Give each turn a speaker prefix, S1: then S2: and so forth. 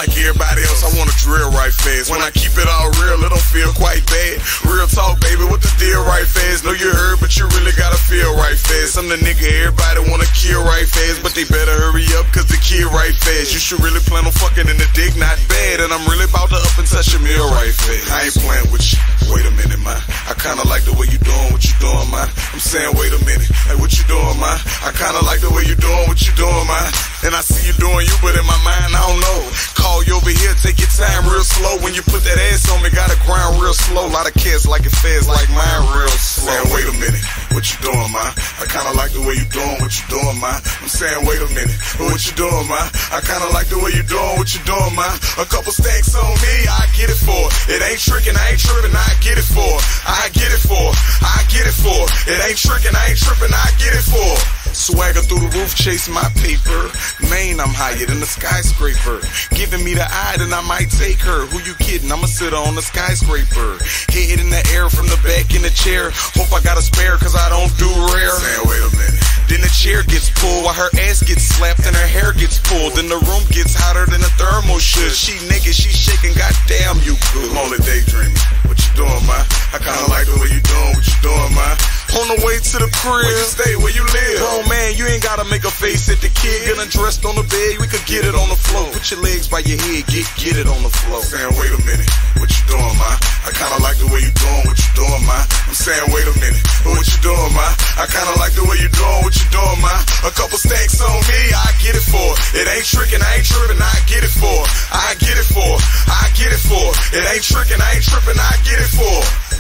S1: like everybody else, I wanna drill right fast. When I keep it all real, it don't feel quite bad. Real talk, baby, what the deal right fast? Know you heard, but you really gotta feel right fast. I'm the nigga everybody wanna kill right fast, but they better hurry up, cause the kid right fast. You should really plan on fucking in the dick, not bad. And I'm really about to up and touch your meal right fast. I ain't playing with you, wait a minute, man. I kinda like the way you doing what you doing, man. I'm saying, wait a minute, hey, what you doing, man? I kinda like the way you doing what you doing, man. And I see you doing you, but in my mind, I don't know. Call you over here, take your time real slow. When you put that ass on me, gotta grind real slow. Lot of cats like it fast, like mine real slow. Saying, wait a minute, what you doing, man? I kinda like the way you doing what you doing, man. I'm saying, wait a minute, what you doing, man? I kinda like the way you doing what you doing, man. A couple stacks on me, I get it for. It ain't tricking, I ain't tripping, I get it for. I get it for, I get it for. It ain't tricking, I ain't tripping, I get it for. Swagger through the roof, chasing my paper. Maine, I'm higher than a skyscraper. Giving me the eye, then I might take her. Who you kidding? I'ma sit on a skyscraper. Head in the air from the back in the chair. Hope I got a spare, cause I don't do rare. Saying, wait a minute. Then the chair gets pulled while her ass gets slapped and her hair gets pulled. Then the room gets hotter than a thermal should. She naked, she shaking, goddamn you good. I'm only daydreaming. What you doing, man? I kinda like the way you doing what you doing, man. On the way to the crib, where you stay, where you live. Oh man, you ain't gotta make a face at the kid. Get undressed on the bed, we could get it on the floor. Put your legs by your head, get it on the floor. Saying, wait a minute, what you doing, man? I kinda like the way you doing what you doing, man. I'm saying, wait a minute, what you doing, man? I kinda like the way you doing what you doing, man. A couple stacks on me, I get it for. It ain't tricking, I ain't tripping, I get it for. I get it for, I get it for. It ain't tricking, I ain't tripping, I get it for.